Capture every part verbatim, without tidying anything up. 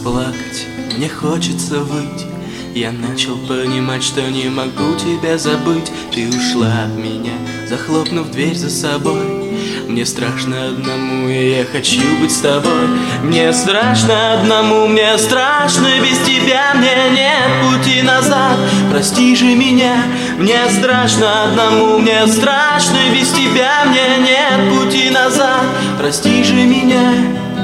плакать, мне хочется выть. Я начал понимать, что не могу тебя забыть. Ты ушла от меня, захлопнув дверь за собой. Мне страшно одному, и я хочу быть с тобой. Мне страшно одному, мне страшно без тебя. Мне нет пути назад, прости же меня. Мне страшно одному, мне страшно без тебя. Мне нет пути назад, прости же меня.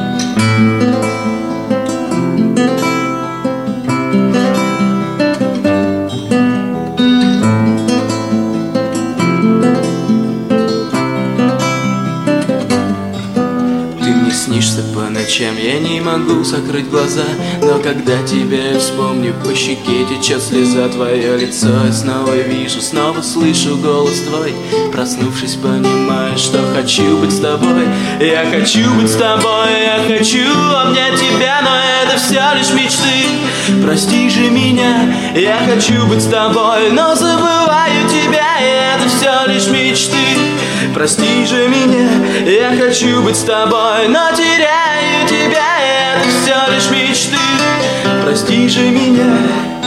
Снишься по ночам, я не могу закрыть глаза. Но когда тебя я вспомню, по щеке течет слеза. Твое лицо я снова вижу, снова слышу голос твой. Проснувшись, понимаю, что хочу быть с тобой. Я хочу быть с тобой, я хочу обнять тебя. Но это все лишь мечты, прости же меня. Я хочу быть с тобой, но забываю тебя. И это все лишь мечты, прости же меня. Я хочу быть с тобой, но теряю тебя. И это все лишь мечты, прости же меня.